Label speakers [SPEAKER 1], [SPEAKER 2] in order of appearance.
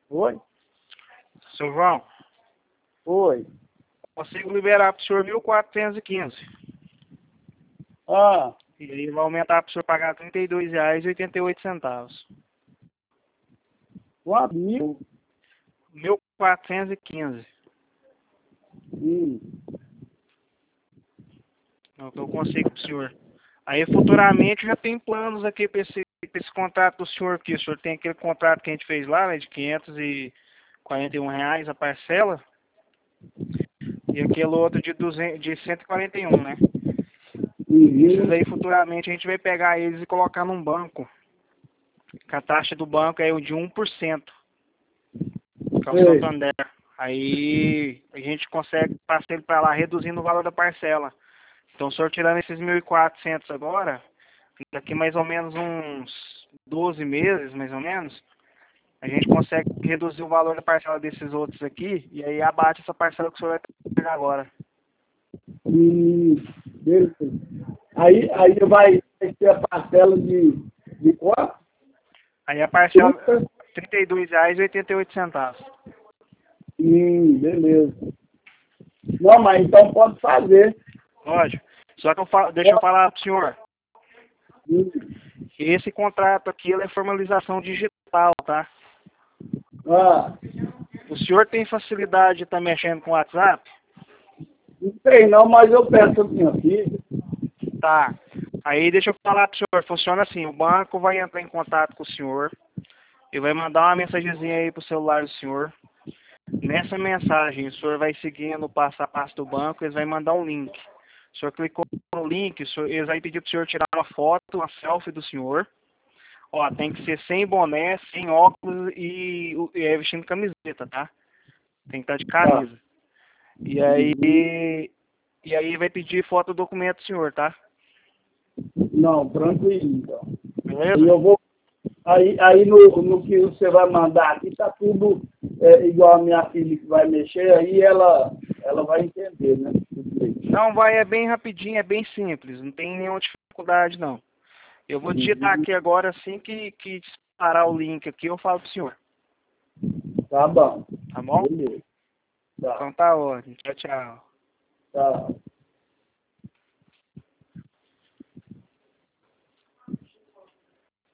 [SPEAKER 1] Oi?
[SPEAKER 2] Seu João,
[SPEAKER 1] Oi.
[SPEAKER 2] consigo liberar para o senhor 1.415.
[SPEAKER 1] Ah,
[SPEAKER 2] E aí vai aumentar para o senhor pagar R$ 32,88.
[SPEAKER 1] quanto mil?
[SPEAKER 2] 1.415.
[SPEAKER 1] Hum.
[SPEAKER 2] É o que eu consigo para o senhor. Aí futuramente já tem planos aqui para esse contrato do senhor aqui. O senhor tem aquele contrato que a gente fez lá, né, de R$ 541 a parcela. E aquele outro de 141, né? Esses
[SPEAKER 1] Uhum.
[SPEAKER 2] aí futuramente a gente vai pegar eles e colocar num banco. Que a taxa do banco é o de 1%, que é o
[SPEAKER 1] Sei.
[SPEAKER 2] Santander. Aí a gente consegue passar ele para lá reduzindo o valor da parcela. Então, o senhor tirando esses 1.400 agora, daqui mais ou menos uns 12 meses, mais ou menos, a gente consegue reduzir o valor da parcela desses outros aqui, e aí abate essa parcela que o senhor vai pegar agora.
[SPEAKER 1] Beleza. Aí vai ter a parcela de quanto?
[SPEAKER 2] Aí a parcela
[SPEAKER 1] 30?
[SPEAKER 2] R$ 32,88.
[SPEAKER 1] Beleza. Não, mas então pode fazer.
[SPEAKER 2] Lógico. Só que deixa eu falar pro senhor,
[SPEAKER 1] Hum.
[SPEAKER 2] esse contrato aqui ele é formalização digital, tá?
[SPEAKER 1] Ah,
[SPEAKER 2] O senhor tem facilidade de estar mexendo com o WhatsApp?
[SPEAKER 1] não sei não, mas eu peço a minha filha.
[SPEAKER 2] Tá. Aí deixa eu falar pro senhor, funciona assim, o banco vai entrar em contato com o senhor e vai mandar uma mensagenzinha aí pro celular do senhor. Nessa mensagem, o senhor vai seguindo o passo a passo do banco, eles vão mandar um link. O senhor clicou no link, eles vão pedir pro senhor tirar uma foto, uma selfie do senhor. Ó, tem que ser sem boné, sem óculos e vestindo camiseta, tá? Tem que estar de
[SPEAKER 1] Tá.
[SPEAKER 2] camisa. E aí vai pedir foto do documento do senhor, tá?
[SPEAKER 1] Não, tranquilo, então. E
[SPEAKER 2] Beleza?
[SPEAKER 1] eu vou. Aí no que você vai mandar aqui, tá tudo igual a minha filha que vai mexer, aí ela vai entender, né?
[SPEAKER 2] Não, é bem rapidinho, é bem simples, não tem nenhuma dificuldade não. Eu vou digitar
[SPEAKER 1] Uhum.
[SPEAKER 2] aqui agora, assim que disparar o link aqui, eu falo pro senhor,
[SPEAKER 1] Tá bom.
[SPEAKER 2] tá bom?
[SPEAKER 1] Beleza. Tá.
[SPEAKER 2] Então tá ótimo. Tchau, tchau.
[SPEAKER 1] Tá.